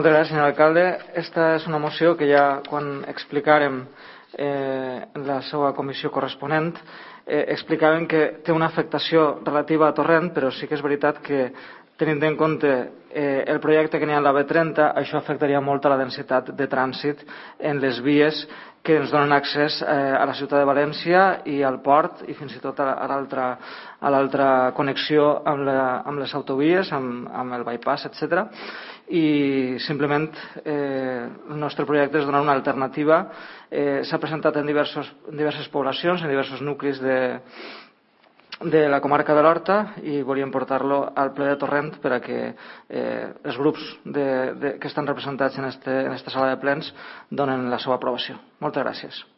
Moltes gràcies, senyor alcalde. Esta és una moció que ja quan explicàrem en la seva comissió corresponent explicàvem que té una afectació relativa a Torrent, però sí que és veritat que tenint en compte el projecte que n'hi ha a la B30, això afectaria molt a la densitat de trànsit en les vies que ens donen accés a la ciutat de València i al port i fins i tot a l'altra connexió amb les autovies, amb el bypass, etc. I simplement el nostre projecte és donar una alternativa. S'ha presentat en diverses poblacions, en diversos nuclis de la comarca de l'Horta i volíem portar-lo al ple de Torrent per a que els grups que estan representats en esta sala de plens donen la seva aprovació. Moltes gràcies.